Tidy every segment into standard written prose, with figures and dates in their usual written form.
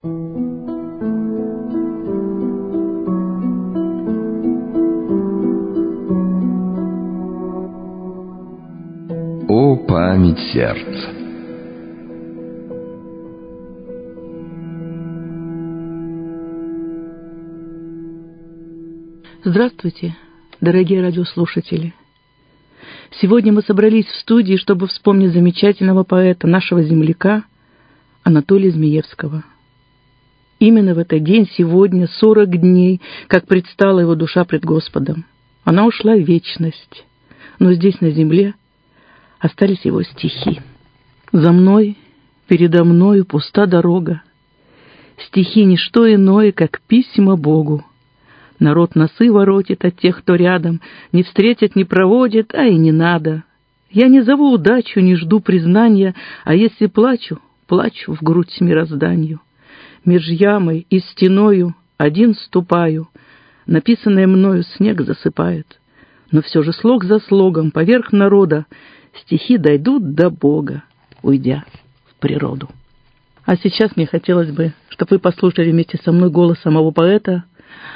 О, память сердца! Здравствуйте, дорогие радиослушатели! Сегодня мы собрались в студии, чтобы вспомнить замечательного поэта, нашего земляка Анатолия Змеевского. Именно в этот день, сегодня, 40 дней, как предстала его душа пред Господом. Она ушла в вечность, но здесь, на земле, остались его стихи. «За мной, передо мною пуста дорога, стихи — ничто иное, как письма Богу. Народ носы воротит от тех, кто рядом, не встретит, не проводит, а и не надо. Я не зову удачу, не жду признания, а если плачу, плачу в грудь мирозданию. Меж ямой и стеною один ступаю, написанное мною снег засыпает. Но все же слог за слогом поверх народа стихи дойдут до Бога, уйдя в природу». А сейчас мне хотелось бы, чтобы вы послушали вместе со мной голос самого поэта.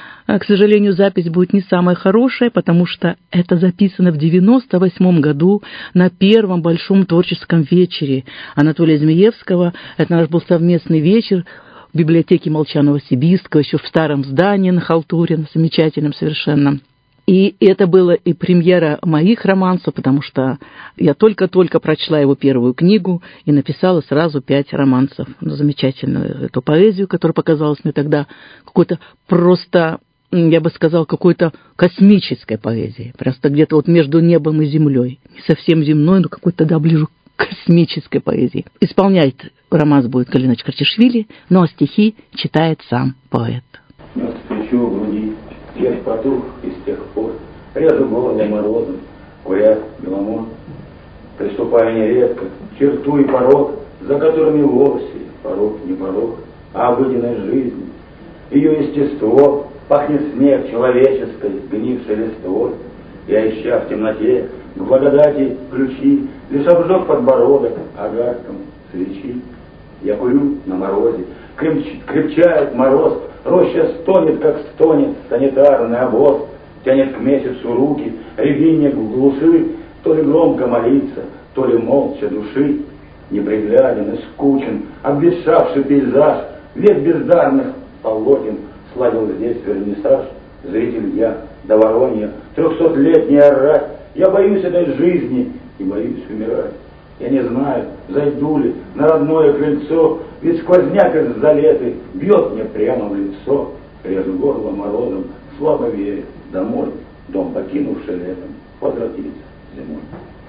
К сожалению, запись будет не самая хорошая, потому что это записано в 1998 году на первом большом творческом вечере Анатолия Змеевского. Это наш был совместный вечер в библиотеке Молчанова-Сибирского, еще в старом здании на Халтуре, замечательном совершенно. И это была и премьера моих романсов, потому что я только-только прочла его первую книгу и написала сразу 5 романсов. Замечательную эту поэзию, которая показалась мне тогда какой-то просто, я бы сказал, какой-то космической поэзией. Просто где-то вот между небом и землей. Не совсем земной, но какой-то, да, ближе к космической поэзии. Исполняет романс будет Галина Чкартишвили, но стихи читает сам поэт. Мед встречу в груди, свет потух, и с тех пор режу горло морозом, курят беломор. Приступая нередко к черту и порог, за которыми вовсе порог не порог, а обыденная жизнь. Ее естество пахнет снег человеческой, гнившей листвой. Я, ища в темноте к благодати ключи, лишь обжег подбородок огарком свечи. Я курю на морозе, крепчает мороз, роща стонет, как стонет санитарный обоз, тянет к месяцу руки, рябинник в глуши, то ли громко молиться, то ли молча души. Непригляден и скучен, обветшавший пейзаж, век бездарных полотен сладил здесь вернисаж. Зритель я, до воронья, 300-летняя рать, я боюсь этой жизни и боюсь умирать. Я не знаю, зайду ли на родное крыльцо, ведь сквозняк из залеты бьет мне прямо в лицо. Режу горло морозом, слабо веря, домой, дом покинувший летом, возвратится зимой.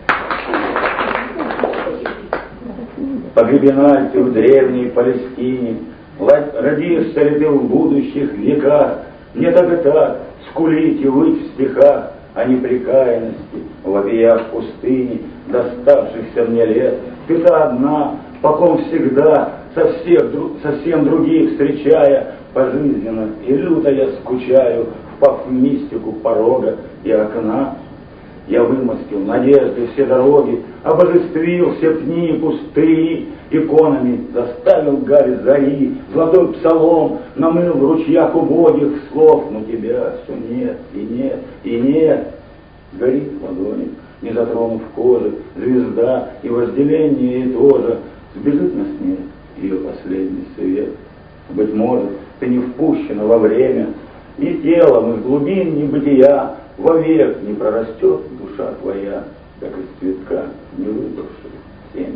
Погребена ты в древней Палестине, родишься ли ты в будущих веках, мне так и так скулить и выть в стихах о непрекаянности, вопия в пустыне доставшихся мне лет. Ты-то одна, по ком всегда, совсем других встречая, пожизненно и люто я скучаю, впав в мистику порога и окна. Я вымостил надежды все дороги, обожествил все пни пустые, иконами заставил гарь зари, золотой псалом намыл в ручьях убогих слов, но тебя все нет, и нет, и нет. Горит в ладони, не затронув кожи, звезда, и вожделение тоже. Сбежит на снег ее последний свет. Быть может, ты не впущена во время, и телом из глубин небытия вовек не прорастет душа твоя, как из цветка, не выбравшего семя.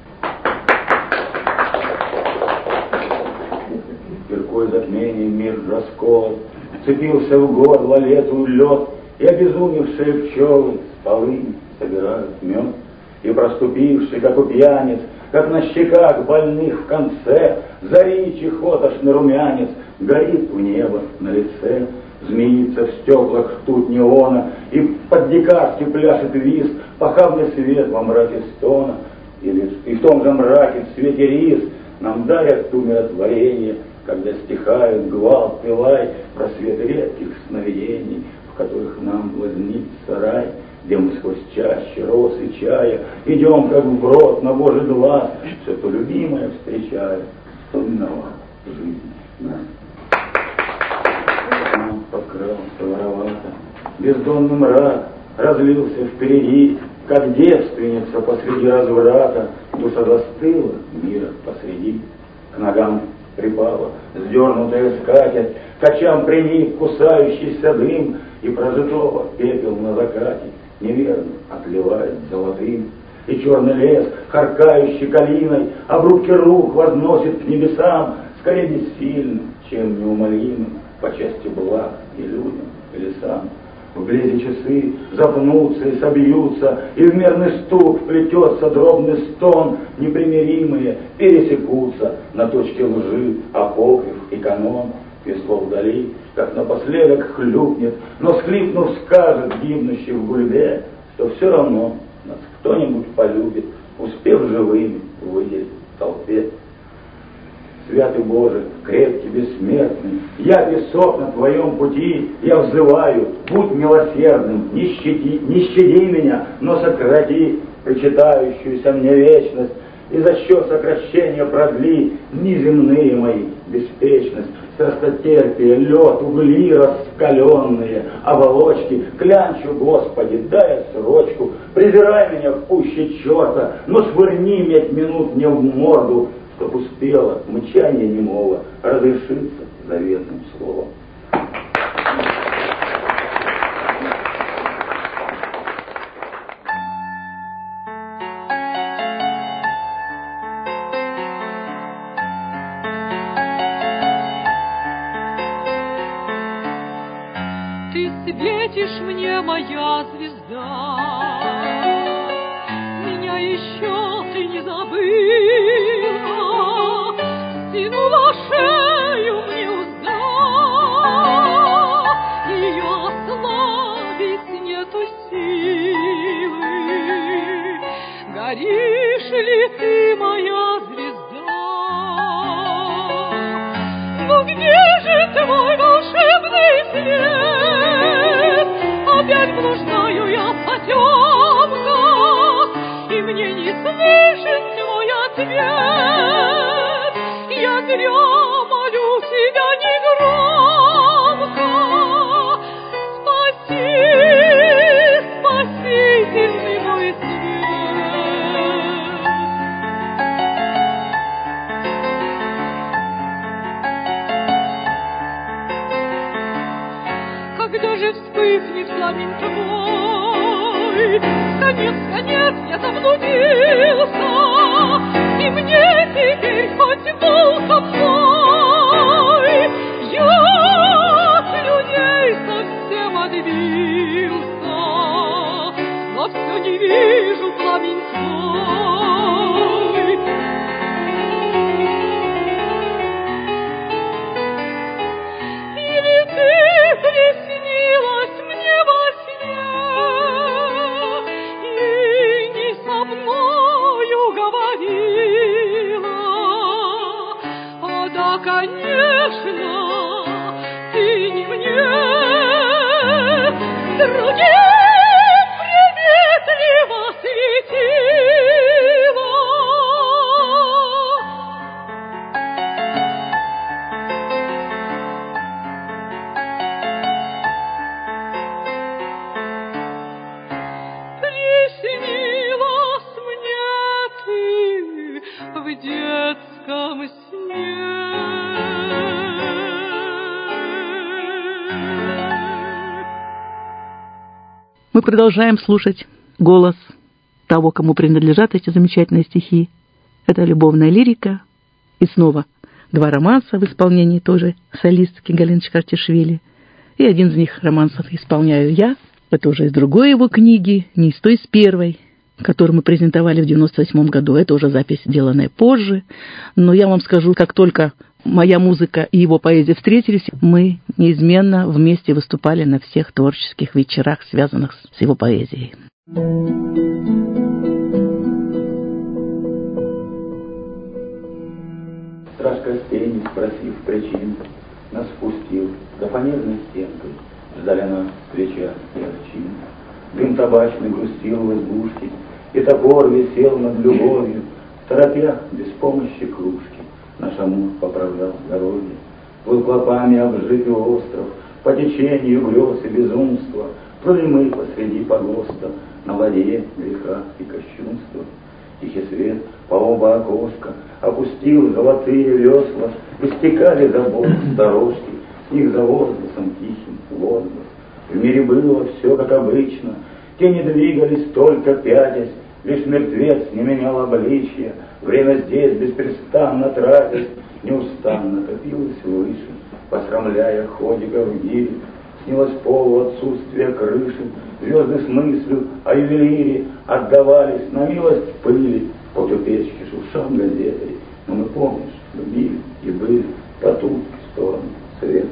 Киркой затмения мир раскол, цепился в горло лету лед, и обезумевшие пчелы с полыни собирают мед, и проступивший, как у пьяниц, как на щеках больных в конце, зари чехотошный румянец горит у неба на лице. Змеится в стеклах ртуть неона, и под-дикарски пляшет виз, похабный свет во мраке стона, и в том же мраке в свете рис нам дарят умиротворение, когда стихают гвалт и лай, просвет редких сновидений, в которых нам вознится рай, где мы сквозь чаще роз и чая идем, как вброд на Божий глаз, все то любимое встречая, что виноват жизни нас. Подкрался воровато, бездонный мрак разлился впереди, как девственница посреди разврата, душа застыла, мира посреди, к ногам припала сдернутая скатерть, к очам приник кусающийся дым, и прожитого пепел на закате неверно отливает золотым. И черный лес, харкающий калиной, обрубки рук возносит к небесам, скорее бессильным, чем неумолимым, по части благ и людям, и лесам. Вблизи часы запнутся и собьются, и в мерный стук вплетется дробный стон, непримиримые пересекутся на точке лжи апокриф и канон. Весло вдали, как напоследок хлюпнет, но схлипнув скажет гибнущий в гульбе, что все равно нас кто-нибудь полюбит, успев живыми выделить в толпе. Святый Боже, крепкий, бессмертный, я песок на Твоем пути, я взываю, будь милосердным, не щади меня, но сократи причитающуюся мне вечность, и за счет сокращения продли неземные мои беспечность, страстотерпие, лед, угли раскаленные, оболочки. Клянчу, Господи, дай отсрочку, презирай меня пуще черта, но швырни 5 минут мне в морду, чтоб успело мычание немого разрешиться заветным словом. Ты светишь мне, моя звезда, меня еще ты не забыла, стянула шею мне узда, ее ослабить нету силы. Горишь ли ты, моя звезда? Ну где же твой волшебный свет? Опять блуждаю я в потемках, и мне не слышен твой ответ. Я зря молю тебя негромко. Спаси, спасительный мой свет. Когда же вспыхнет пламень твой? Конец, я заблудился, и мне теперь хоть волком пой. Я от людей совсем отбился, но все не вижу пламень твой. Или ты приснилась мне во сне и не со мною говорила? О да, конечно, ты не мне, другим приветливо светила. Приснилась мне ты в детском сне. Мы продолжаем слушать голос того, кому принадлежат эти замечательные стихи. Это любовная лирика. И снова 2 романса в исполнении той же солистки Галины Чхартишвили. И один из них романсов исполняю я. Это уже из другой его книги, не из той, из первой, которую мы презентовали в 98 году. Это уже запись, сделанная позже. Но я вам скажу, как только моя музыка и его поэзия встретились, мы неизменно вместе выступали на всех творческих вечерах, связанных с его поэзией. Страж костей, не спросив причин, нас впустил за фанерной стенкой, ждали нас свеча и овчин. Дым табачный грустил в избушке, и топор висел над любовью, в торопях без помощи кружки. наш Амур поправлял дороги. Был клопами обжитый остров, по течению грез и безумства плыли мы посреди погоста на ладье греха и кощунства. Тихий свет по оба окошка опустил золотые весла, и стекали за борт дорожки, с них за возгласом тихим возглас. В мире было все как обычно, тени двигались только пятясь, лишь мертвец не менял обличья, время здесь беспрестанно тратясь, неустанно копилось выше, посрамляя ходика в гире. Снилось полу отсутствие крыши, звезды с мыслью о ювелире отдавались на милость пыли, потупечки шуршам газетой. Но мы, помнишь, любили и были по ту сторону света.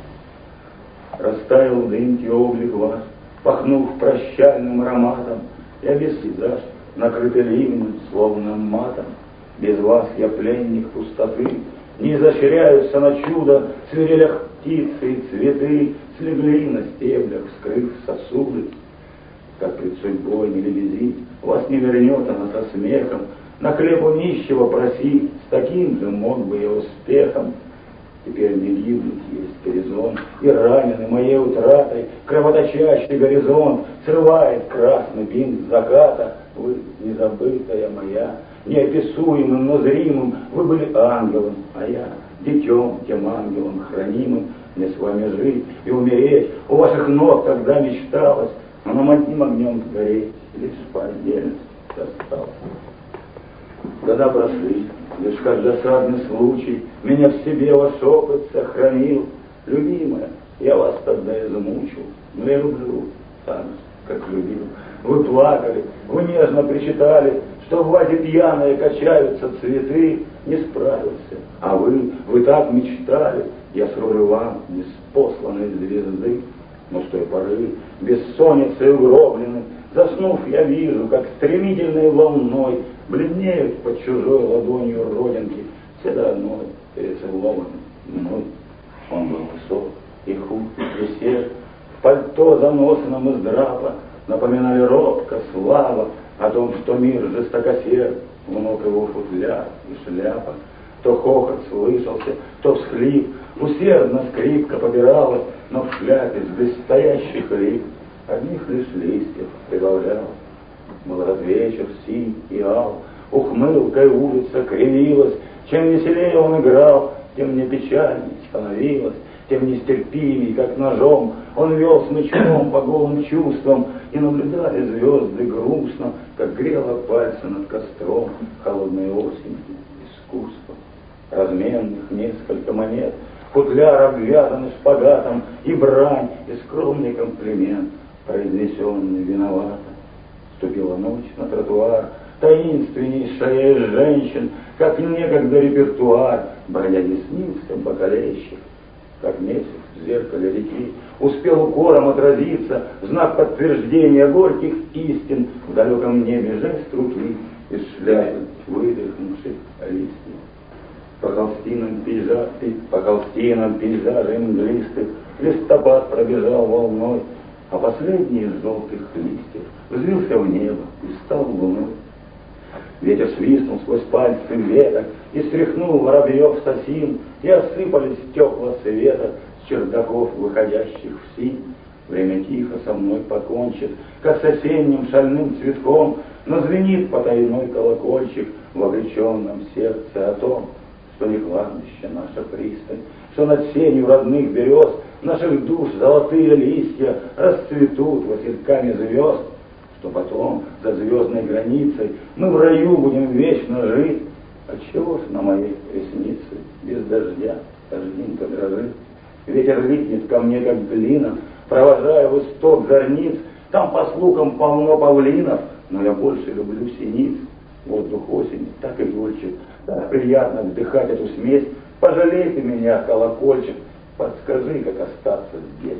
Растаял в дымке облик ваш, пахнув прощальным ароматом, я весь пейзаж, накрытый ливнем, словно матом. Без вас я пленник пустоты, не изощряются на чудо, в свирелях птицы и цветы слегли на стеблях, вскрыв сосуды. Как пред судьбой не лебези, вас не вернет она со смехом, на хлеб у нищего проси, с таким же мог бы я успехом. Теперь не гибнуть есть горизонт, и раненый моей утратой, кровоточащий горизонт срывает красный бинт заката. Вы, незабытая моя, неописуемым, но зримым, вы были ангелом, а я детем тем ангелом хранимым. Мне с вами жить и умереть у ваших ног тогда мечталось, но нам одним огнем гореть лишь по отдельности осталось. Года прошли, лишь как досадный случай меня в себе ваш опыт сохранил. Любимая, я вас тогда измучил, но я люблю так же, как любил. Вы плакали, вы нежно причитали, что в вазе пьяные качаются цветы. Не справился, а вы так мечтали, я с ролью вам неспосланной звезды. Но с той поры, бессонницей угроблены, заснув, я вижу, как стремительной волной бледнеют под чужой ладонью родинки все до одной перецелованы мной. Он был высок и худ, и сер, в пальто заносанном из драпа напоминали робко слава о том, что мир жестокосер, в ног его футляр и шляпа. То хохот слышался, то всхлип, усердно скрипка побиралась, но в шляпе с блестящих лип одних лишь листьев прибавлялось. Был развечер синь и ал, ухмылкой улица кривилась, чем веселее он играл, тем мне печальней становилось, тем нестерпимей, как ножом, он вел смычком по голым чувствам, и наблюдали звезды грустно, как грела пальцы над костром холодной осени искусства. Разменных несколько монет, футляр обвязанный шпагатом, и брань, и скромный комплимент, произнесенный виновато. Вступила ночь на тротуар, таинственнейшая из женщин, как некогда репертуар, бродяги снился бокалейщик. Как месяц в зеркале реки успел укором отразиться в знак подтверждения горьких истин в далеком небе жест руки из шляпы выдохнувших листьев. По холстинам пейзажей мглистых листопад пробежал волной, а последний из желтых листьев взвился в небо и стал луной. Ветер свистнул сквозь пальцы веток и стряхнул воробьев с осин, и осыпались стекла света с чердаков, выходящих в синь. Время тихо со мной покончит, как с осенним шальным цветком, но звенит потайной колокольчик в обреченном сердце о том, что не кладбище наша пристань, что над сенью родных берез наших душ золотые листья расцветут васильками звезд, что потом за звездной границей мы в раю будем вечно жить. Отчего ж на моей реснице без дождя дождинка дрожит? Ветер липнет ко мне, как глина, провожая в исток зорниц. Там, по слухам, полно павлинов, но я больше люблю синиц. Воздух осени так игольчик, так приятно вдыхать эту смесь. Пожалей ты меня, колокольчик, подскажи, как остаться здесь.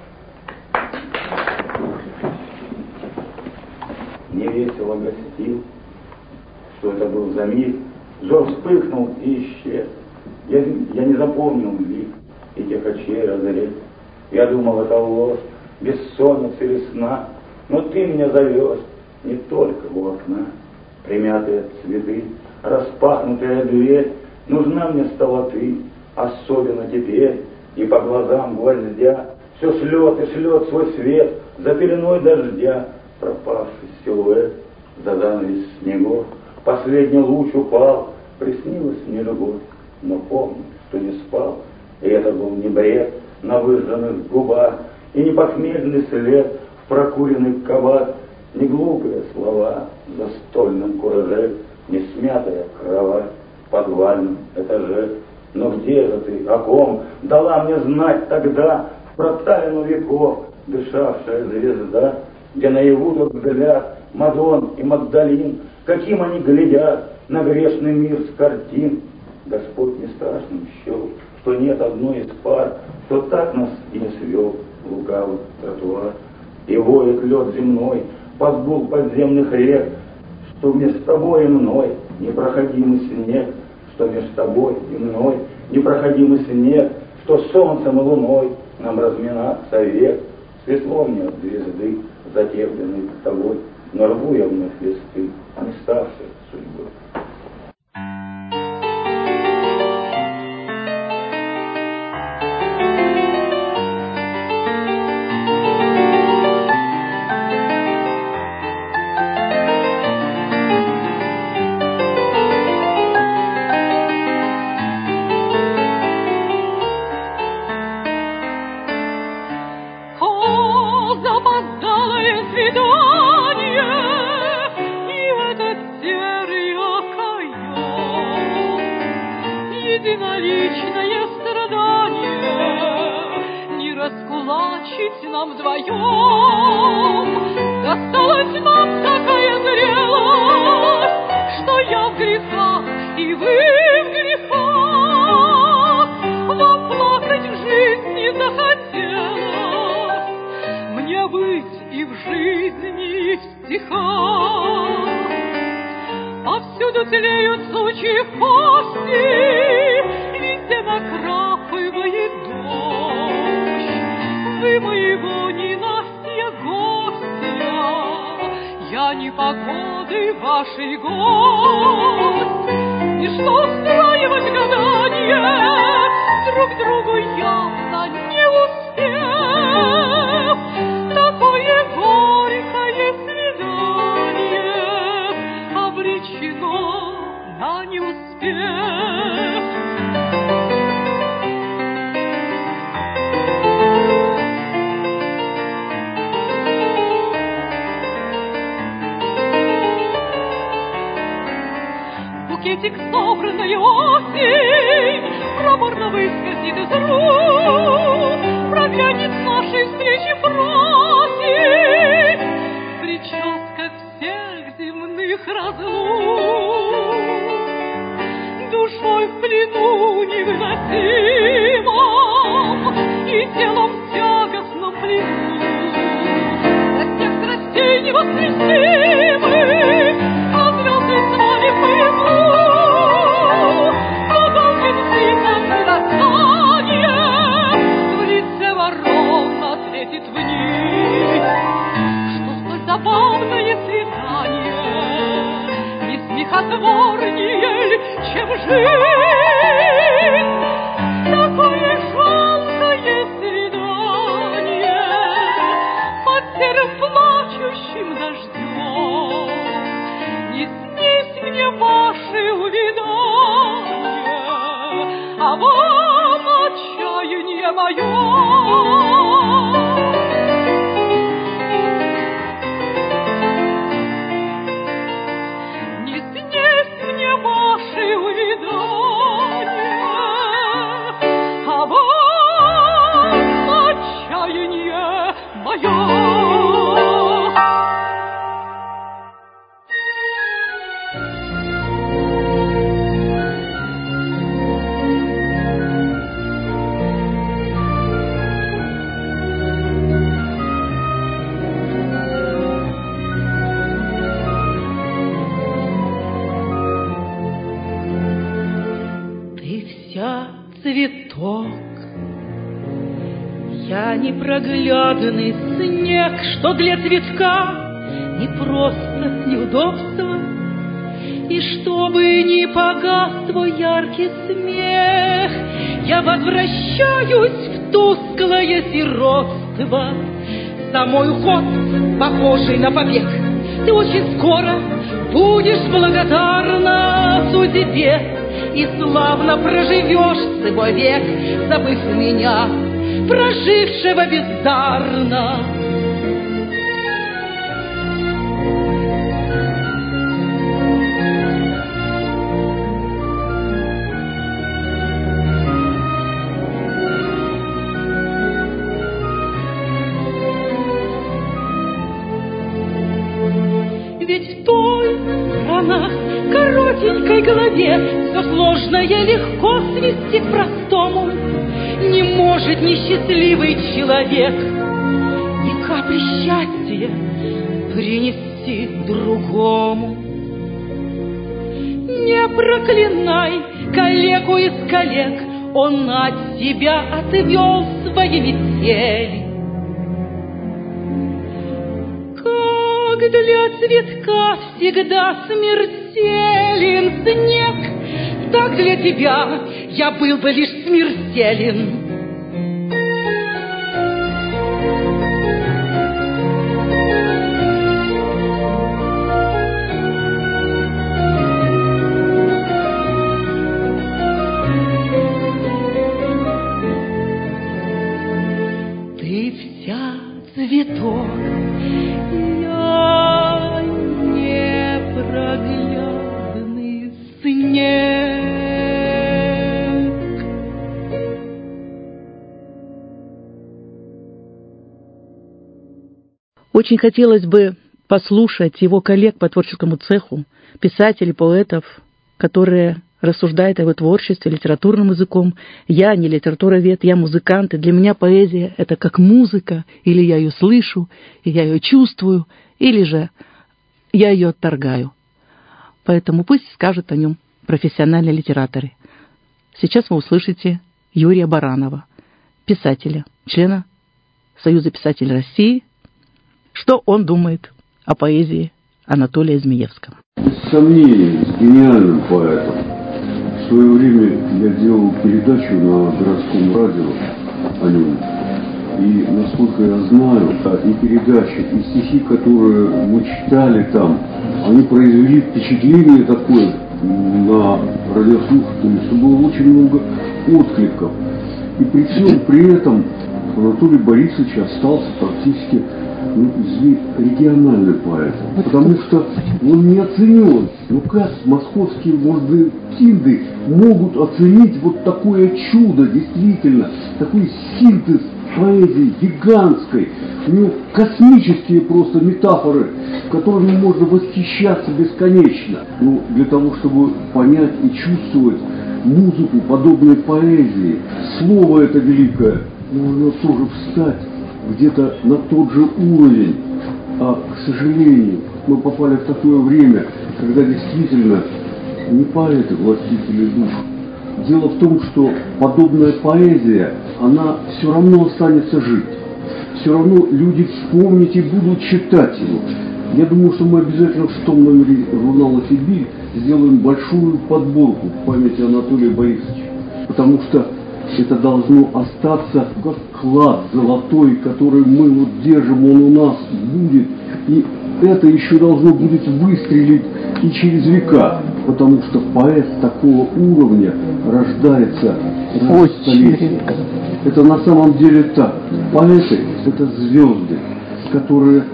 Невесело гостил, что это был за миг. Взор вспыхнул и исчез. Я не запомнил лик и тех очей разрез. Я думал, это ложь, бессонница или сна, но ты меня зовешь не только у окна. Примятые цветы, распахнутая дверь, нужна мне стала ты, особенно теперь, и по глазам гвоздя все шлет и шлет свой свет за пеленой дождя, пропавший силуэт за занавес снегов. Последний луч упал, приснилась мне любовь, но помню, что не спал, и это был не бред на выжженных губах, и не похмельный след в прокуренный кабак, не глупые слова в застольном кураже, не смятая кровать в подвальном этаже. Но где же ты, о ком дала мне знать тогда в проталину веков дышавшая звезда, где наяву тот взгляд Мадон и Магдалин, каким они глядят на грешный мир с картин? Господь не страшным счел, что нет одной из пар, что так нас и не свел лукавый тротуар. И воет лед земной под гул подземных рек, что меж тобой и мной непроходимый снег, что меж тобой и мной непроходимый снег, что солнцем и луной нам разминаться век. Светло мне от звезды, затерпленной тобой, но рву я вновь листы, не ставшие судьбой. Единоличное страдание не раскулачить нам вдвоем. Досталась нам такая зрелость, что я в грехах и вы в грехах. Вам плакать в жизни захотелось, мне быть и в жизни, и в стихах. Повсюду тлеют сучьи кости, везде накрапывает дождь. Вы моего ненастья гостья, я непогоды вашей гость. И что устраивать гаданье, друг другу явно не успев. Такое горькое свидание обречено на неуспех. Букетик, собранный осень, проворно выскользнет из рук, проглянет с нашей встречи просить, прическа всех земных разлук. Душой в плену невыносимом и телом в тягостном плену. До всех страстей невоскресимых, а звезды с вами в поезду. Подолгим птицам мерцание в лице ворона светит вниз. Что столь забавное свидание не смехотворнее, чем жизнь. Такое жалкое свидание под серым плачущим дождем. Не снись мне ваши увидания, а вам отчаяние мое. Цветок, я непроглядный снег, что для цветка не просто неудобство. И чтобы не погас твой яркий смех, я возвращаюсь в тусклое сиротство. За мой уход, похожий на побег, ты очень скоро будешь благодарна судьбе и славно проживешь свой век, забыв меня, прожившего бездарно. Ведь в той странах коротенькой голове все сложное легко свести к простому. Не может несчастливый человек ни капли счастья принести другому. Не проклинай калеку из калек, он от тебя отвел свои метели. Как для цветка всегда смертелен снег, так для тебя я был бы лишь смертелен. Ты вся цветок, я непроглядный снег. Очень хотелось бы послушать его коллег по творческому цеху, писателей, поэтов, которые рассуждают о его творчестве литературным языком. Я не литературовед, я музыкант, и для меня поэзия — это как музыка, или я ее слышу, и я ее чувствую, или же я ее отторгаю. Поэтому пусть скажут о нем профессиональные литераторы. Сейчас вы услышите Юрия Баранова, писателя, члена Союза писателей России, что он думает о поэзии Анатолия Змеевского. Без сомнений, гениальным поэтом. В свое время я делал передачу на городском радио о нем. И, насколько я знаю, и передачи, и стихи, которые мы читали там, они произвели впечатление такое на радиослушателей, что было очень много откликов. И при всем при этом Анатолий Борисович остался практически региональный поэт, потому что он не оценен. Ну как московские вундеркинды могут оценить вот такое чудо, действительно, такой синтез поэзии гигантской, у него космические просто метафоры, которыми можно восхищаться бесконечно. Но для того, чтобы понять и чувствовать музыку подобной поэзии, слово это великое, нужно тоже встать где-то на тот же уровень. А, к сожалению, мы попали в такое время, когда действительно не поэты властители душ. Дело в том, что подобная поэзия, она все равно останется жить. Все равно люди вспомнят и будут читать его. Я думаю, что мы обязательно в том номере журнала «Сибирь» сделаем большую подборку в памяти Анатолия Борисовича. Потому что это должно остаться как клад золотой, который мы вот держим, он у нас будет. И это еще должно будет выстрелить и через века. Потому что поэт такого уровня рождается раз в столетие. Это на самом деле так. Поэты — это звезды, которые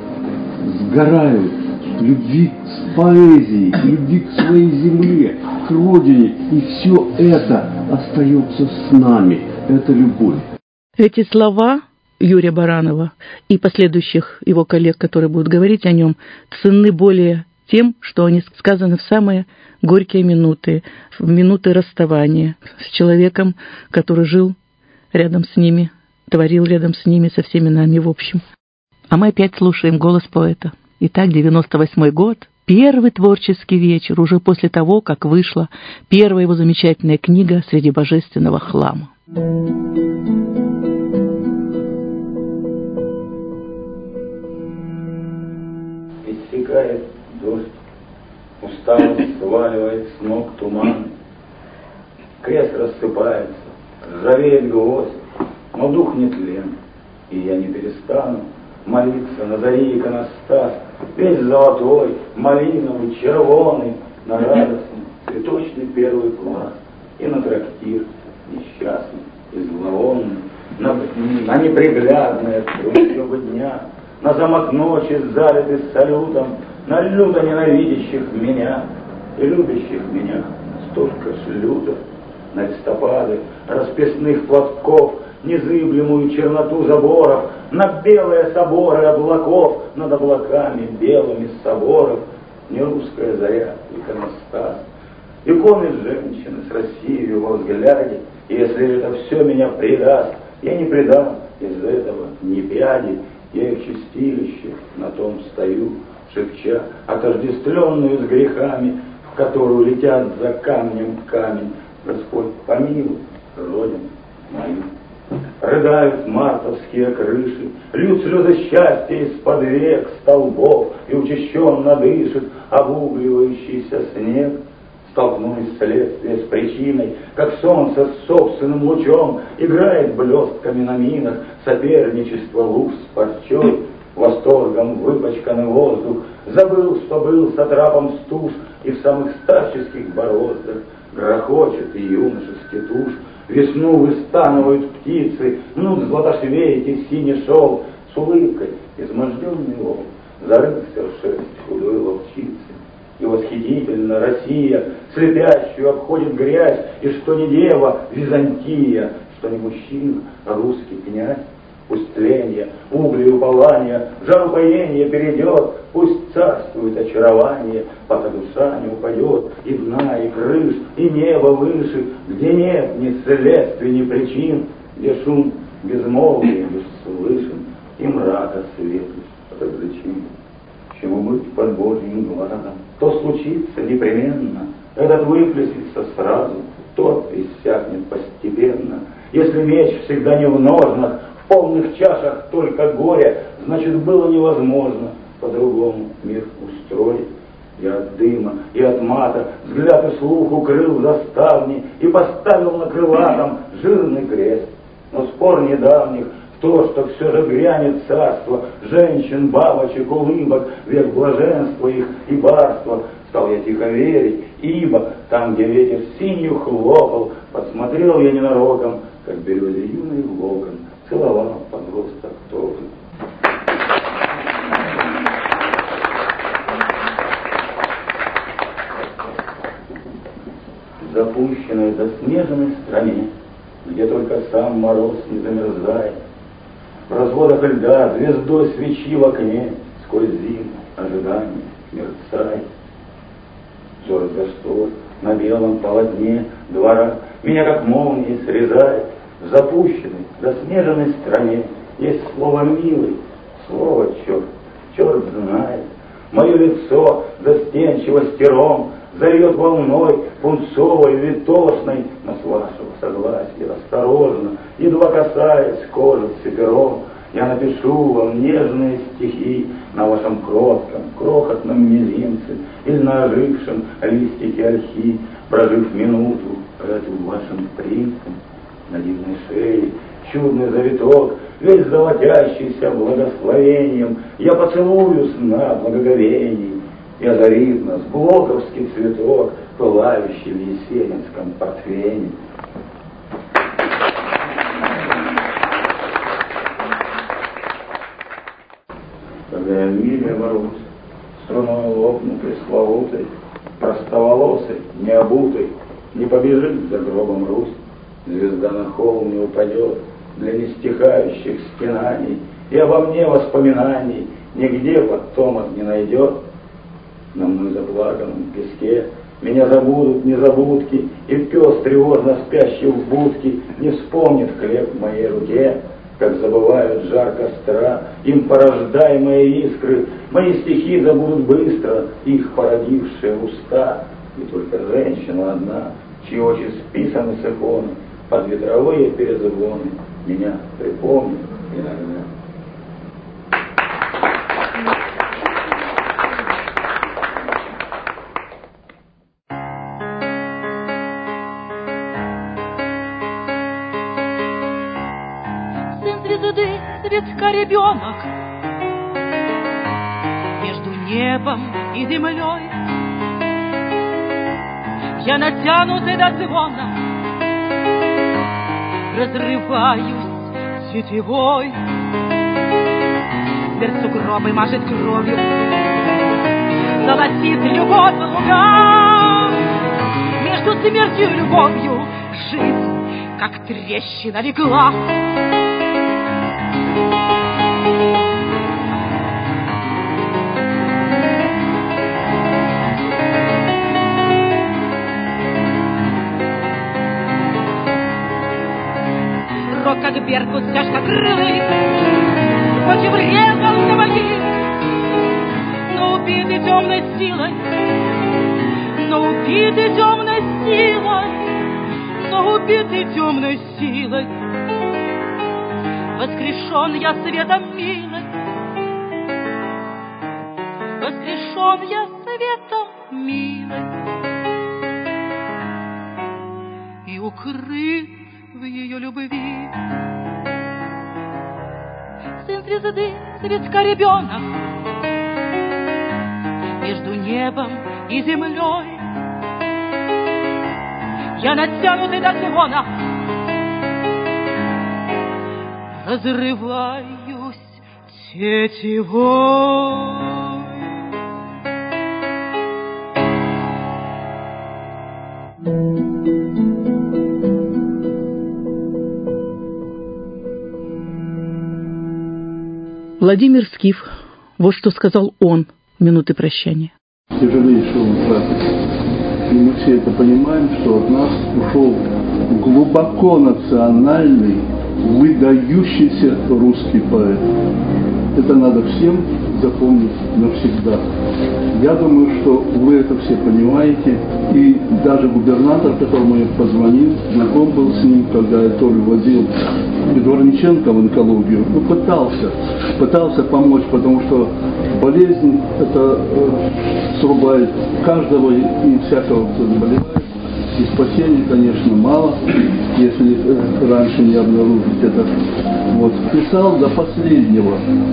сгорают в любви к поэзии, любви к своей земле, к родине. И все это остается с нами. Это любовь. Эти слова Юрия Баранова и последующих его коллег, которые будут говорить о нем, ценны более тем, что они сказаны в самые горькие минуты, в минуты расставания с человеком, который жил рядом с ними, творил рядом с ними, со всеми нами в общем. А мы опять слушаем голос поэта. Итак, 98-й год, первый творческий вечер, уже после того, как вышла первая его замечательная книга «Среди божественного хлама». Иссякает дождь, усталость сваливает с ног туман. Крест рассыпается, ржавеет гвоздь, но дух не тлен, и я не перестану молиться на заре иконостас, весь золотой, малиновый, червоный, на радостный, цветочный первый класс, и на трактир несчастный и зловонный, на неприглядное трущобы дня, на замок ночи, залитый салютом, на люто ненавидящих меня и любящих меня столько ж люто, на листопады расписных платков, незыблемую черноту заборов, на белые соборы облаков, над облаками белыми соборов, не русская заря, иконостас, иконы женщины с Россией во взгляде, и если это все меня предаст, я не предам из этого ни пяди, я их чистилище, на том стою, шепча отождествленную с грехами, в которую летят за камнем камень. Господь помилуй, Родину мою. Рыдают мартовские крыши, льют слезы счастья из-под век столбов, и учащенно дышит обугливающийся снег. Столкнулись следствие с причиной, как солнце с собственным лучом, играет блестками на минах соперничество луж с парчой. Восторгом выпачканный воздух забыл, что был сатрапом стуж, и в самых старческих бороздах грохочет и юношеский тушь. Весну выстанывают птицы, мнут златошвейки синий шел, с улыбкой изможденный волк зарылся в шерсть худой волчицы. И восхитительно Россия слепящую обходит грязь, и что не дева Византия, что не мужчина, а русский князь. Пусть тление, угли и упалания, жар упоения перейдет, пусть царствует очарование, пока душа не упадет, и дна, и крыш, и небо выше, где нет ни следствий, ни причин, где шум безмолвия лишь слышен, и мрака свет различим. Чему быть под Божьим глазом, то случится непременно, этот выплеснется сразу, тот иссякнет постепенно. Если меч всегда не в ножнах, в полных чашах только горе, значит, было невозможно по-другому мир устроить. Я от дыма и от мата взгляд и слух укрыл за ставни и поставил на крылатом жирный крест. Но спор недавних в то, что все же грянет царство женщин, бабочек, улыбок, век блаженства их и барства, стал я тихо верить, ибо там, где ветер синью хлопал, подсмотрел я ненароком, как березе юный локон целовал подросток тоже. В запущенной, заснеженной стране, где только сам мороз не замерзает, в разводах льда звездой свечи в окне сквозь зиму ожидание мерцает. Взор за штор на белом полотне двора меня как молнией срезает. В запущенной, заснеженной стране есть слово «милый», слово «черт», черт знает. Мое лицо застенчиво стером зальет волной пунцовой, витошной, но с вашего согласия осторожно, едва касаясь кожицы пером, я напишу вам нежные стихи на вашем кротком, крохотном мизинце или на ожившем листике ольхи, прожив минуту эту вашим принцем. На дивной шее чудный завиток, весь золотящийся благословением, я поцелую сна благоговений, и озарит нас блоковский цветок, пылающий в есенинском портвейне. Когда я в мире ворвусь, струной лопнутой, славутой, простоволосой, необутой, не побежит за гробом Русь, звезда на холм не упадет для нестихающих стенаний, и обо мне воспоминаний нигде потомок не найдет. На мной заплаканном песке меня забудут незабудки, и пес, тревожно спящий в будке, не вспомнит хлеб в моей руке, как забывают жар костра, им порождаемые искры. Мои стихи забудут быстро, их породившие уста, и только женщина одна, чьи очи списаны с иконы, под ветровые перезвоны меня припомнит иногда. звезды цветка ребенок между небом и землей. Я натянутый до звона разрываюсь сетевой. Смерть сугробы мажет кровью, золотит любовь луга. Между смертью и любовью жизнь, как трещина, легла. Рот, как беркут, тяжко крылый, очень врезался в один, но убитый темной силой, но убитый темной силой, но убитый темной силой. Воскрешен я светом милой, воскрешен я светом милой, и укрыт в ее любви. Сын звезды, цветка ребенок между небом и землей. Я натянутый до звона разрываюсь тетивой. Владимир Скиф. Вот что сказал он в минуты прощания. Тяжелейшая утрата. И мы все это понимаем, что от нас ушел глубоко национальный, выдающийся русский поэт. Это надо всем запомнить навсегда. Я думаю, что вы это все понимаете. И даже губернатор, которому я позвонил, знаком был с ним, когда я то ли возил Дворниченко в онкологию, пытался помочь, потому что болезнь это срубает каждого и всякого, кто заболевает. И спасения, конечно, мало, если раньше не обнаружить это. Вот. Писал до последнего.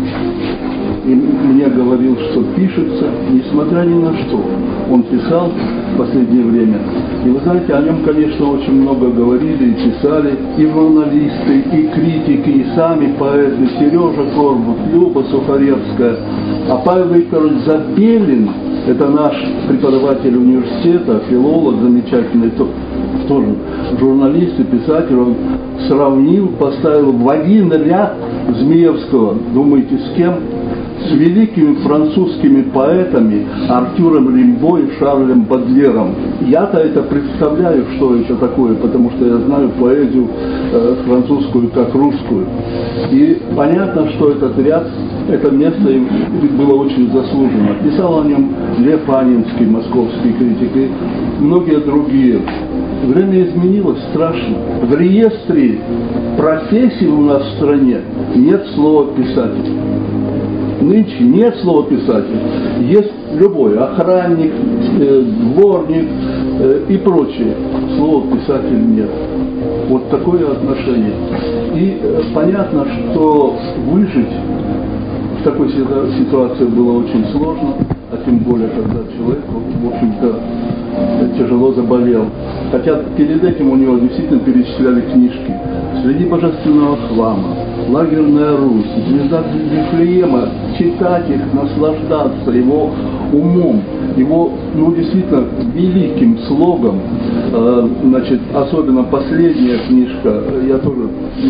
И мне говорил, что пишется, несмотря ни на что. Он писал в последнее время. И вы знаете, о нем, конечно, очень много говорили и писали и журналисты, и критики, и сами поэты. Сережа Корбут, Люба Сухаревская. А Павел Викторович Забелин, это наш преподаватель университета, филолог замечательный, тоже журналист и писатель, он сравнил, поставил в один ряд Змеевского, думаете, с кем? С великими французскими поэтами Артюром Римбо и Шарлем Бадлером. Я-то это представляю, что это такое, потому что я знаю поэзию французскую как русскую. И понятно, что этот ряд, это место им было очень заслужено. Писал о нем Лев Анинский, московский критик, и многие другие. Время изменилось страшно. В реестре профессий у нас в стране нет слова «писатель». Нынче нет слова «писатель». Есть любой охранник, дворник и прочее. Слова «писатель» нет. Вот такое отношение. И понятно, что выжить в такой ситуации было очень сложно, а тем более, когда человек, в общем-то, тяжело заболел. Хотя перед этим у него действительно перечисляли книжки «Среди божественного хлама», «Лагерная Русь», «Звезда Вифлеема», читать их, наслаждаться его умом, его, действительно, великим слогом. Значит, особенно последняя книжка, я тоже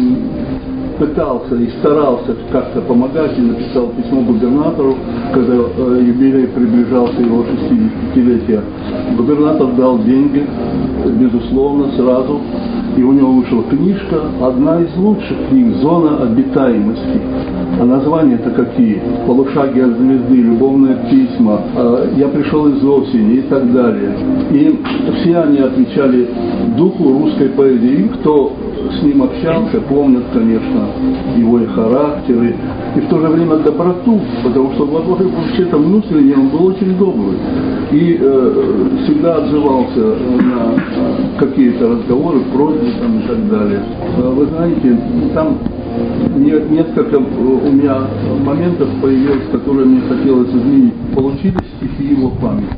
пытался и старался как-то помогать, и написал письмо губернатору, когда юбилей приближался его 65-летия. Губернатор дал деньги, безусловно, сразу, и у него вышла книжка, одна из лучших книг «Зона обитаемости». А названия-то какие? «Полушаги от звезды», «Любовные письма», «Я пришел из осени» и так далее. И все они отвечали духу русской поэзии. И кто с ним общался, помнят, конечно, его и характер, и в то же время доброту, потому что вообще-то внутренне он был очень добрый и всегда отзывался на какие-то разговоры, просьбы там, и так далее. Вы знаете, там Несколько у меня моментов появилось, которые мне хотелось изменить. Получились стихи его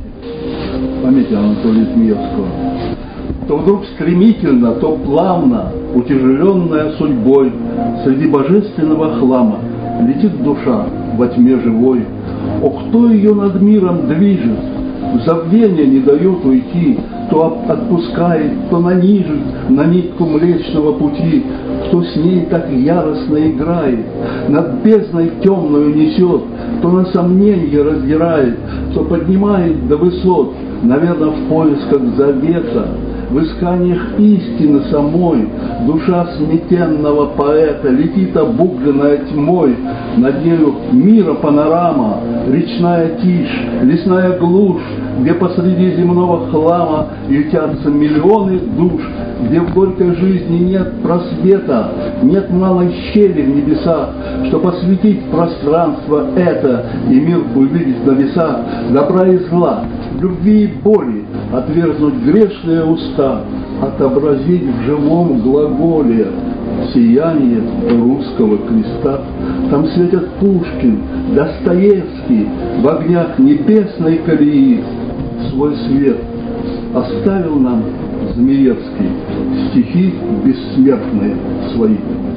памяти Анатолия Змеевского. То вдруг стремительно, то плавно, утяжеленная судьбой, среди божественного хлама летит душа во тьме живой. О, кто ее над миром движет, в забвение не дает уйти, то отпускает, то нанижит на нитку Млечного Пути, кто с ней так яростно играет, над бездной темную несет, то на сомненье раздирает, то поднимает до высот, наверное, в поисках завета, в исканиях истины самой, душа сметенного поэта летит обугленная тьмой, над нею мира панорама, речная тишь, лесная глушь, где посреди земного хлама ютятся миллионы душ, где в горькой жизни нет просвета, нет малой щели в небесах, что посвятить пространство это и мир увидеть на весах, добра и зла, любви и боли, отверзнуть грешные уста, отобразить в живом глаголе сияние русского креста. Там светят Пушкин, Достоевский, в огнях небесной колеи свой свет оставил нам Змеевский, стихи бессмертные свои.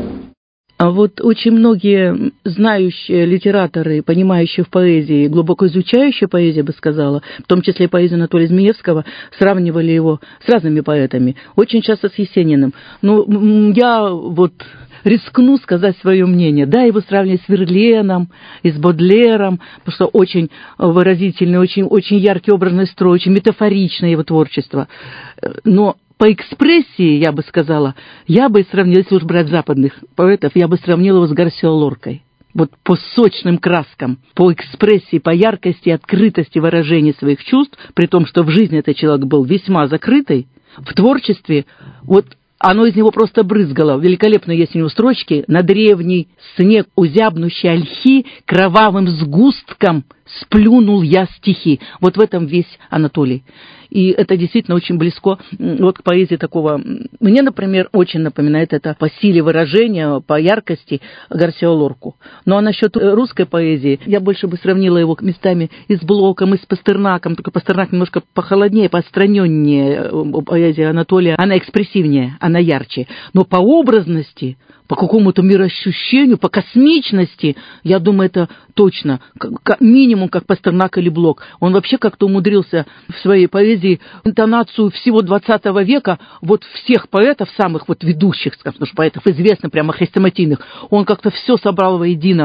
А вот очень многие знающие литераторы, понимающие в поэзии, глубоко изучающие поэзию, я бы сказала, в том числе поэзию Анатолия Змеевского, сравнивали его с разными поэтами, очень часто с Есениным. Но я вот рискну сказать свое мнение. Да, его сравнивают с Верленом и с Бодлером, потому что очень выразительный, очень, очень яркий образный строй, очень метафоричное его творчество. Но по экспрессии, я бы сказала, я бы сравнила, если уж брать западных поэтов, я бы сравнила его с Гарсио Лоркой. Вот по сочным краскам, по экспрессии, по яркости, открытости выражения своих чувств, при том, что в жизни этот человек был весьма закрытый, в творчестве, вот оно из него просто брызгало. Великолепно есть у него строчки: «На древний снег узябнущей ольхи кровавым сгустком сплюнул я стихи». Вот в этом весь Анатолий. И это действительно очень близко вот к поэзии такого. Мне, например, очень напоминает это по силе выражения, по яркости Гарсио Лорку. Ну а насчет русской поэзии, я больше бы сравнила его местами и с Блоком, и с Пастернаком. Только Пастернак немножко похолоднее, поотстраненнее поэзия Анатолия. Она экспрессивнее, она ярче. Но по образности, по какому-то мироощущению, по космичности, я думаю, это точно минимум как Пастернак или Блок. Он вообще как-то умудрился в своей поэзии интонацию всего 20 века, вот всех поэтов, самых вот ведущих, скажем, потому что поэтов известных, прямо хрестоматийных, он как-то все собрал воедино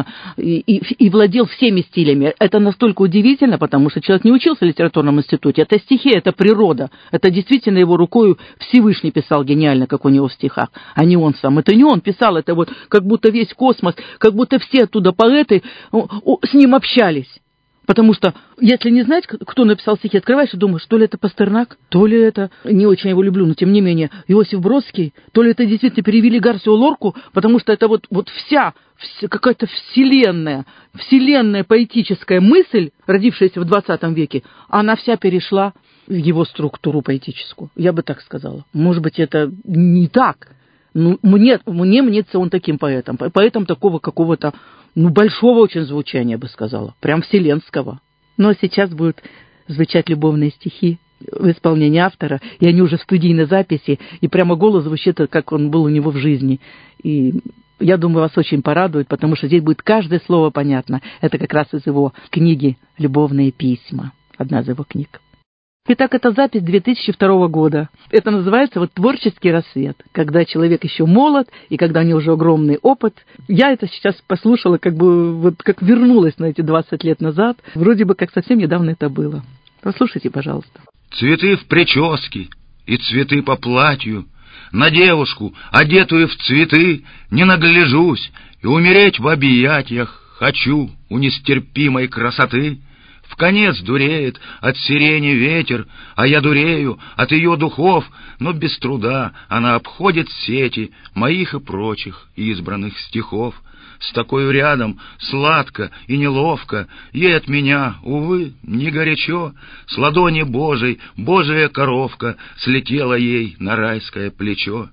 и владел всеми стилями. Это настолько удивительно, потому что человек не учился в литературном институте. Это стихи, это природа. Это действительно его рукою Всевышний писал гениально, как у него в стихах, а не он сам. Это не он писал, это вот как будто весь космос, как будто все оттуда поэты с ним общались. Потому что, если не знать, кто написал стихи, открываешь и думаешь, то ли это Пастернак, то ли это, не очень его люблю, но тем не менее, Иосиф Бродский, то ли это действительно перевели Гарсио Лорку, потому что это вот вся какая-то вселенная поэтическая мысль, родившаяся в 20 веке, она вся перешла в его структуру поэтическую. Я бы так сказала. Может быть, это не так. Ну, мне мнится он таким поэтом такого какого-то, большого очень звучания, я бы сказала, прям вселенского. Но сейчас будут звучать любовные стихи в исполнении автора, и они уже в студийной записи, и прямо голос звучит, как он был у него в жизни. И я думаю, вас очень порадует, потому что здесь будет каждое слово понятно. Это как раз из его книги «Любовные письма», одна из его книг. Итак, это запись 2002 года. Это называется творческий рассвет, когда человек еще молод, и когда у него уже огромный опыт. Я это сейчас послушала, как вернулась на эти 20 лет назад. Вроде бы как совсем недавно это было. Послушайте, пожалуйста. Цветы в прическе и цветы по платью, на девушку, одетую в цветы, не нагляжусь, и умереть в объятиях хочу у нестерпимой красоты. Вконец дуреет от сирени ветер, а я дурею от ее духов, но без труда она обходит сети моих и прочих избранных стихов. С такой рядом сладко и неловко, ей от меня, увы, не горячо, с ладони Божией Божия коровка слетела ей на райское плечо.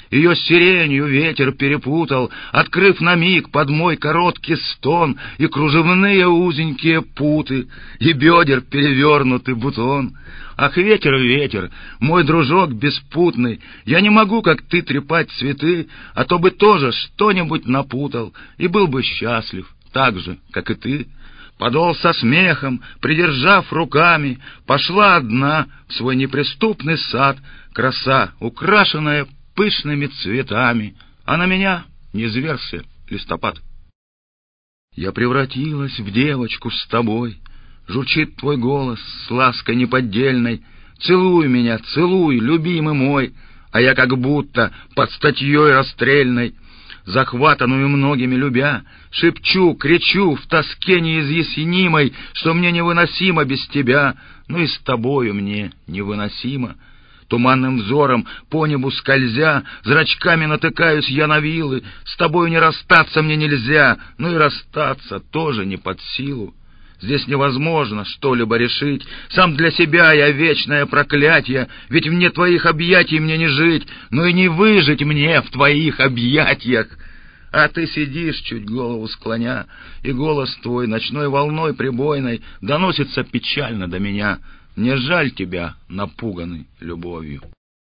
Ее с сиренью ветер перепутал, открыв на миг под мой короткий стон и кружевные узенькие путы, и бедер перевернутый бутон. Ах, ветер, ветер, мой дружок беспутный, я не могу, как ты, трепать цветы, а то бы тоже что-нибудь напутал и был бы счастлив, так же, как и ты. Подол со смехом, придержав руками, пошла одна в свой неприступный сад, краса, украшенная пышными цветами, а на меня низвергся листопад. Я превратилась в девочку с тобой, журчит твой голос с лаской неподдельной. Целуй меня, целуй, любимый мой, а я как будто под статьей расстрельной, захватанную многими любя, шепчу, кричу в тоске неизъяснимой, что мне невыносимо без тебя, но и с тобою мне невыносимо. Туманным взором по небу скользя, зрачками натыкаюсь я на вилы. С тобою не расстаться мне нельзя, но и расстаться тоже не под силу. Здесь невозможно что-либо решить, сам для себя я вечное проклятие, ведь вне твоих объятий мне не жить, но и не выжить мне в твоих объятиях. А ты сидишь, чуть голову склоня, и голос твой ночной волной прибойной доносится печально до меня. Мне жаль тебя, напуганный любовью.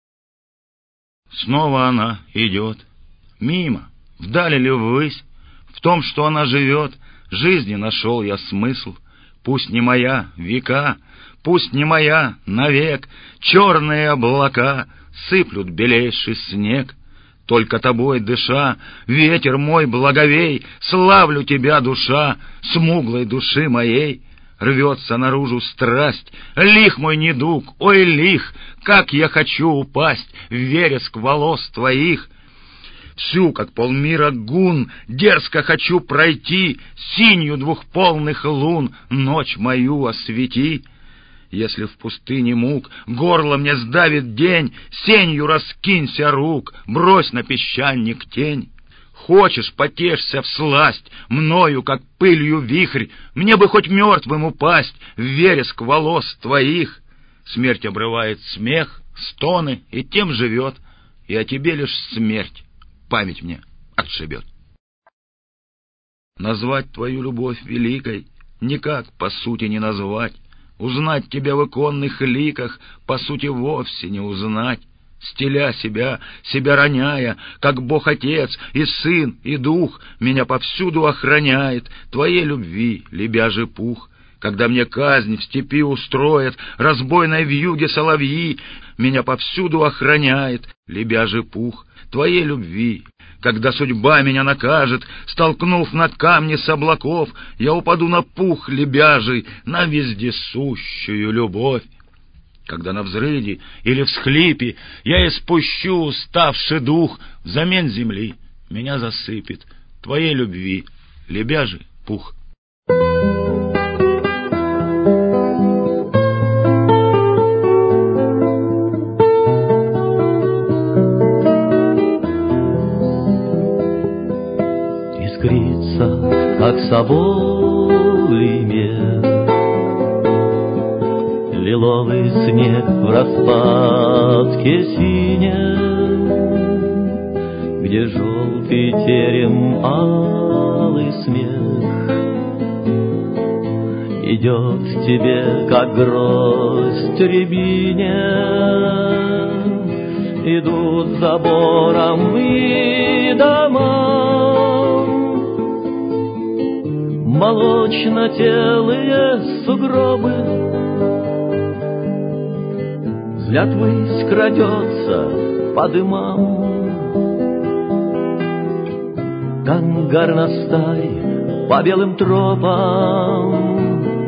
Снова она идет, мимо, вдаль или ввысь, в том, что она живет, жизни нашел я смысл. Пусть не моя века, пусть не моя навек, черные облака сыплют белейший снег. Только тобой дыша, ветер мой благовей, славлю тебя, душа, смуглой души моей. Рвется наружу страсть, лих мой недуг, ой, лих, как я хочу упасть в вереск волос твоих. Всю, как полмира гун, дерзко хочу пройти, синью двухполных лун ночь мою освети. Если в пустыне мук горло мне сдавит день, сенью раскинься рук, брось на песчаник тень. Хочешь, потешься всласть мною, как пылью вихрь, мне бы хоть мертвым упасть в вереск волос твоих. Смерть обрывает смех, стоны, и тем живет, и о тебе лишь смерть память мне отшибет. Назвать твою любовь великой никак по сути не назвать, узнать тебя в иконных ликах по сути вовсе не узнать. Стеля себя роняя, как Бог-Отец и Сын и Дух, меня повсюду охраняет твоей любви лебяжий пух. Когда мне казнь в степи устроят разбойной вьюге соловьи, меня повсюду охраняет лебяжий пух твоей любви. Когда судьба меня накажет, столкнув на камни с облаков, я упаду на пух лебяжий, на вездесущую любовь. Когда на взрыве или всхлипе я испущу уставший дух, взамен земли меня засыпет твоей любви лебяжий пух. Искрится, как соболий мех, лиловый снег в распадке синем, где желтый терем, алый смех идет тебе, как гроздь рябине. Идут забором и домам молочно-телые сугробы. Взгляд ввысь крадется по дымам, там горностай по белым тропам.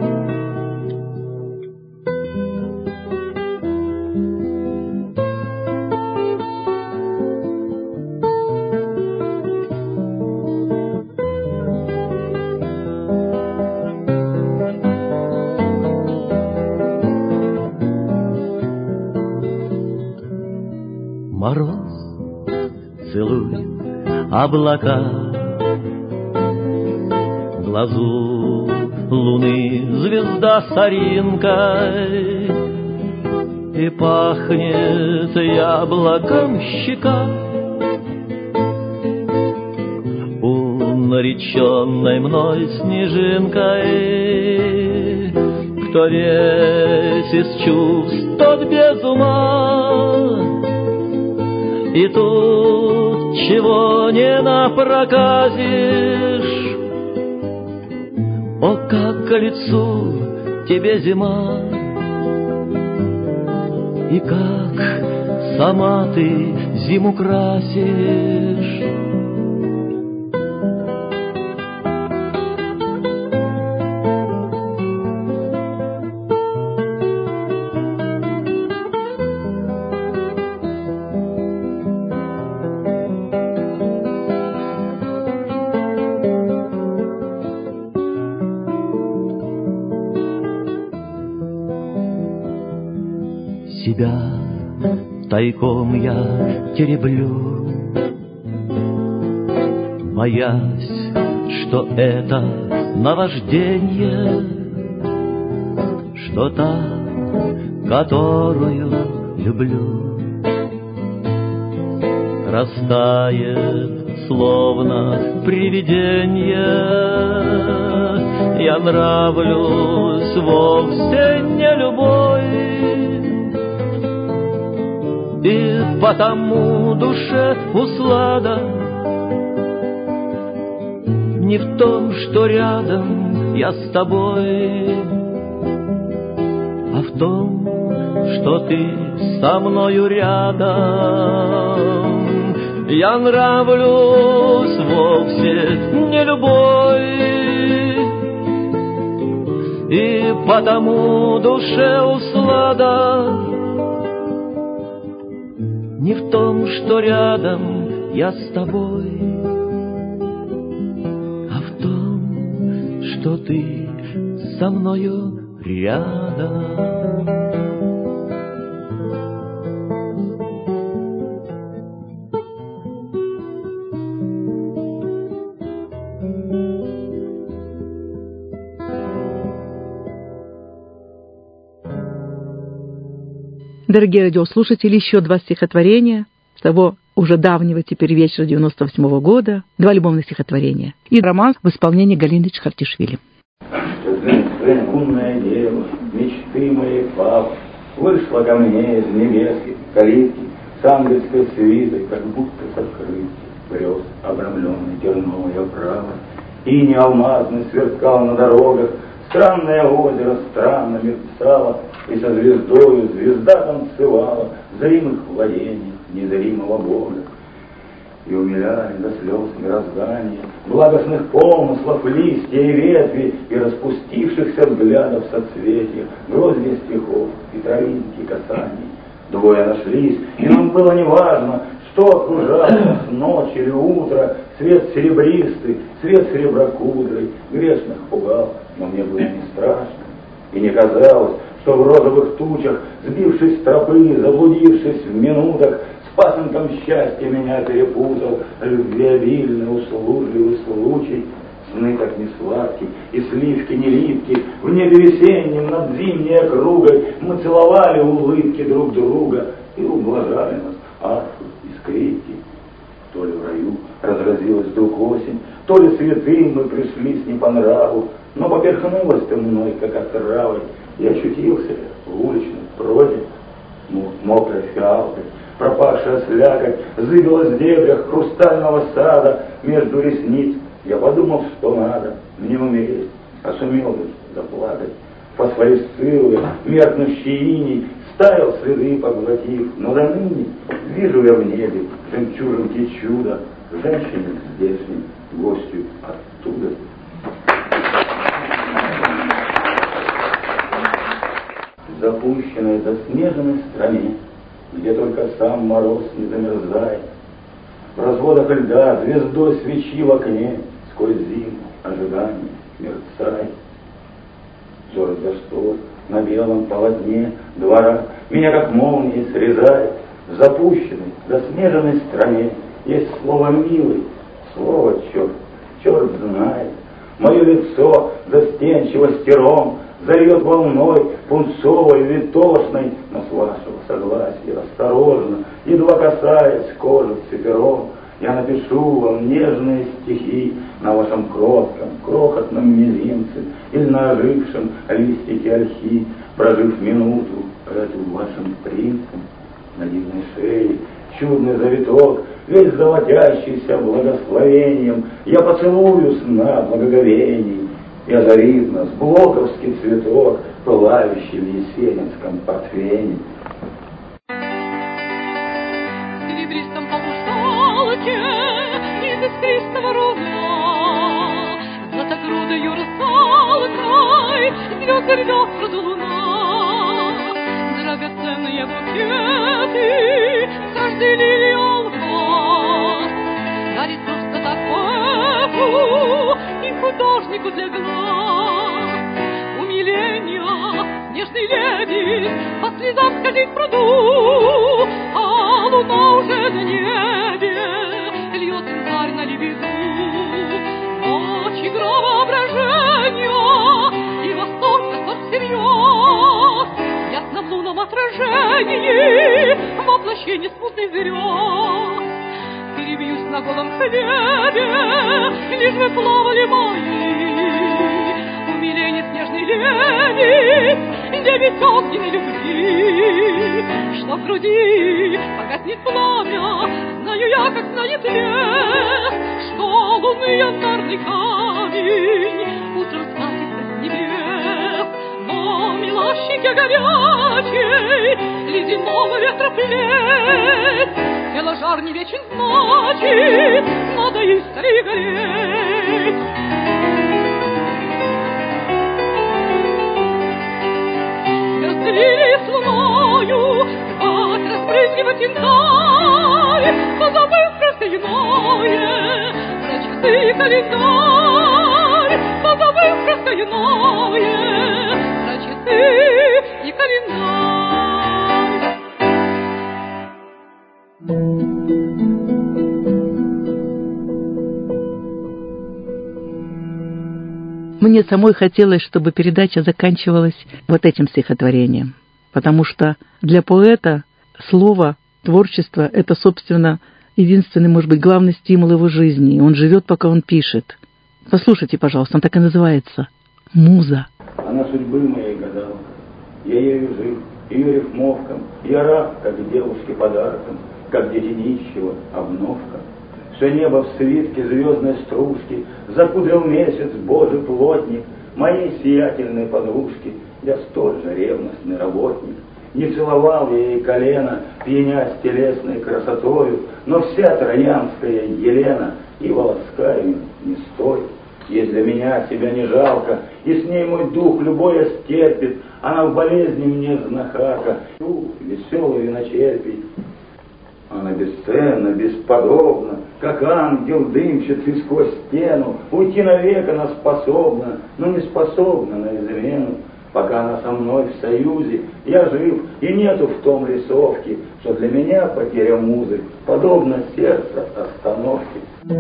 Мороз целует облака, в глазу луны звезда соринкой, и пахнет яблоком щека. нареченной мной снежинкой. Кто весь из чувств, тот без ума, и тут чего не напроказишь. О, как к лицу тебе зима, и как сама ты зиму красишь. Себя тайком я тереблю, боясь, что это наваждение, что та, которую люблю, растает, словно привидение. Я нравлюсь вовсе не любой, и потому душе услада не в том, что рядом я с тобой, а в том, что ты со мною рядом. Я нравлюсь вовсе не любой, и потому душе услада не в том, что рядом я с тобой, а в том, что ты со мною рядом. Дорогие радиослушатели, еще два стихотворения того уже давнего теперь вечера 98-го года, два любовных стихотворения и роман в исполнении Галины Чхартишвили. Умная дева, мечты моей папы, вышла ко мне из небесной калитки с ангельской свитой, как будто с открытки грез, обрамленный терновой оправой. Иней алмазный сверкал на дорогах, странное озеро странно мерцало, и со звездою звезда танцевала в зримых владениях незримого Бога. И умиляли до слез мироздания благостных помыслов листья и ветви, и распустившихся взглядов соцветия, гроздья стихов и травинки касаний. Двое нашлись, и нам было неважно, что окружало нас, ночь или утро, свет серебристый, свет сереброкудрый, грешных пугал, но мне было не страшно, и не казалось, что в розовых тучах, сбившись с тропы, заблудившись в минутах, с пасынком счастья меня перепутал любвеобильный, услужливый случай. Сны так не сладкие, и сливки не липкие, в небе весеннем над зимней округой мы целовали улыбки друг друга и ублажали нас арфы и скрипки. То ли в раю разразилась вдруг осень, то ли святым мы пришлись не по нраву, но поперхнулась ты мной, как отравой, и очутился в уличной прозе, мокрой фиалкой, пропавшая слякоть, зыбилась в дебрях хрустального сада между ресниц. Я подумал, что надо мне умереть, а сумел бы заплакать. Фосфорисцируя, меркнущий иней, ставил следы, поглотив, но до ныне вижу я в небе жемчужинки чуда, женщине здешней, гостью оттуда. Запущенной, заснеженной стране, где только сам мороз не замерзает, в разводах льда звездой свечи в окне сквозь зиму ожидание мерцает. Взор застой на белом полотне двора меня как молнией срезает. В запущенной, заснеженной стране есть слово «милый», слово «черт», черт знает. Мое лицо застенчиво стером зальет волной пунцовой, витошной, но с вашего согласия осторожно, едва касаясь кожи цифером, Я напишу вам нежные стихи на вашем кротком, крохотном мизинце или на ожившем листике ольхи, прожив минуту эту вашим принцем на дивной шее, чудный завиток, весь золотящийся благословением, я поцелую сна благоговений, и озарит нас блоковский цветок, пылающий в есенинском портвейне. В серебристом полушалке из искристого руда, златокрудою русалкой звезды рвет пруду луна. Драгоценные букеты каждый лилион вас дарит просто так поэту и художнику для глаз. Умиление, нежный лебедь по слезам скользит в пруду, а луна уже на небе льет янтарь на лебеду. Ночь игра воображения и восторг всерьез, ясно в лунном отражении воплощение смутных грез. Перебьюсь на голом хлебе, лишь бы плавали мои умиление, снежный лебедь, лебедь огненной любви. Что в груди погаснет пламя, знаю я, как знает лес, что лунный янтарный камень утром скатится с небес. Но милощике горячей ледяного ветра плеть, тело жар не вечен, значит, надо и скорее гореть. Разделили с луною, рвать, разбрызгивать янтарь, позабыв про все иное, про часы и календарь, позабыв про все иное, про часы и календарь. Мне самой хотелось, чтобы передача заканчивалась вот этим стихотворением, потому что для поэта слово, творчество — это, собственно, единственный, может быть, главный стимул его жизни. Он живет, пока он пишет. Послушайте, пожалуйста, он так и называется — «Муза». Она судьбы моей гадалка, я ею жив, ее рифмовкам, я раб, как девушке подарком, как дети нищего обновка. Все небо в свитке звездной стружки закудрил месяц Божий плотник моей сиятельной подружки. Я столь же ревностный работник. Не целовал я ей колено, пьянясь телесной красотою, но вся троянская Елена и волоска ее не стоит. Ей для меня себя не жалко, и с ней мой дух любое стерпит. Она в болезни мне знахарка, веселый виночерпий. Она бесценна, бесподобна, как ангел дымчатый сквозь стену. Уйти навек она способна, но не способна на измену. Пока она со мной в союзе, я жив, и нету в том рисовки, что для меня потеря музы подобна сердцу остановки.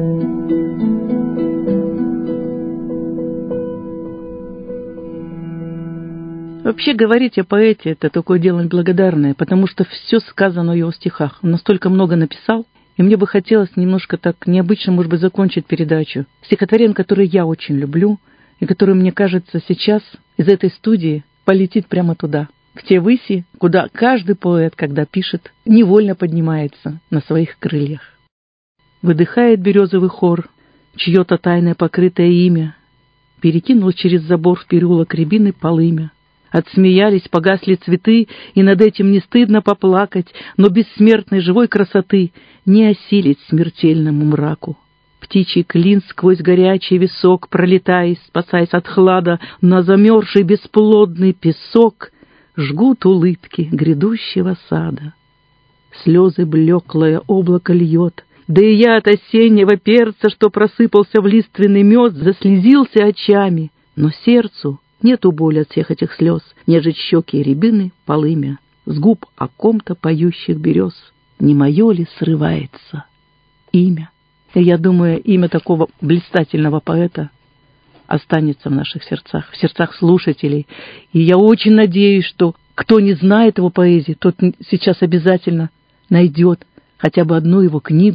Вообще говорить о поэте — это такое дело благодарное, потому что все сказано в его стихах. Он настолько много написал, и мне бы хотелось немножко так необычно, может быть, закончить передачу стихотворением, которое я очень люблю, и которое, мне кажется, сейчас из этой студии полетит прямо туда, в те выси, куда каждый поэт, когда пишет, невольно поднимается на своих крыльях. Выдыхает березовый хор, чье-то тайное покрытое имя, перекинул через забор в переулок рябины полымя. Отсмеялись, погасли цветы, и над этим не стыдно поплакать, но бессмертной живой красоты не осилить смертельному мраку. Птичий клин сквозь горячий висок, пролетая, спасаясь от хлада, на замерзший бесплодный песок жгут улыбки грядущего сада. Слезы блеклое облако льет, да и я от осеннего перца, что просыпался в лиственный мед, заслезился очами, но сердцу нету боли от всех этих слез, нежить щеки и рябины полымя, с губ о ком-то поющих берез. Не мое ли срывается имя? И я думаю, имя такого блистательного поэта останется в наших сердцах, в сердцах слушателей. И я очень надеюсь, что кто не знает его поэзии, тот сейчас обязательно найдет хотя бы одну его книгу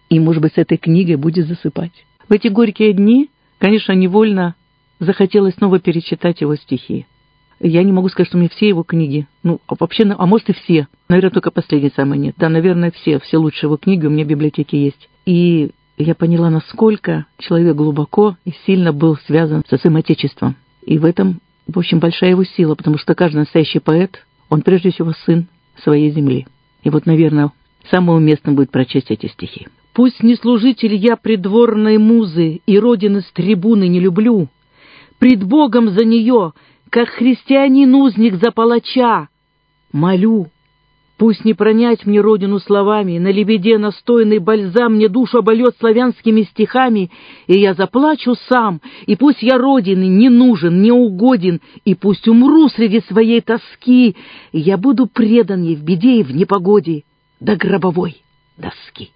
и, может быть, с этой книгой будет засыпать. В эти горькие дни, конечно, невольно захотелось снова перечитать его стихи. Я не могу сказать, что у меня все его книги, вообще, может и все, наверное, только последней самой нет. Да, наверное, все лучшие его книги у меня в библиотеке есть. И я поняла, насколько человек глубоко и сильно был связан со своим отечеством. И в этом, в общем, большая его сила, потому что каждый настоящий поэт, он прежде всего сын своей земли. И вот, наверное, самое уместно будет прочесть эти стихи. «Пусть не служитель я придворной музы и родины с трибуны не люблю, пред Богом за нее, как христианин-узник за палача, молю. Пусть не пронять мне родину словами, на лебеде настойный бальзам мне душу обольет славянскими стихами, и я заплачу сам, и пусть я родины не нужен, не угоден, и пусть умру среди своей тоски, и я буду предан ей в беде и в непогоде до гробовой доски».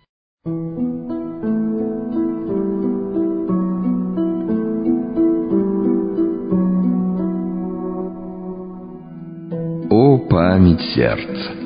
О, память сердца!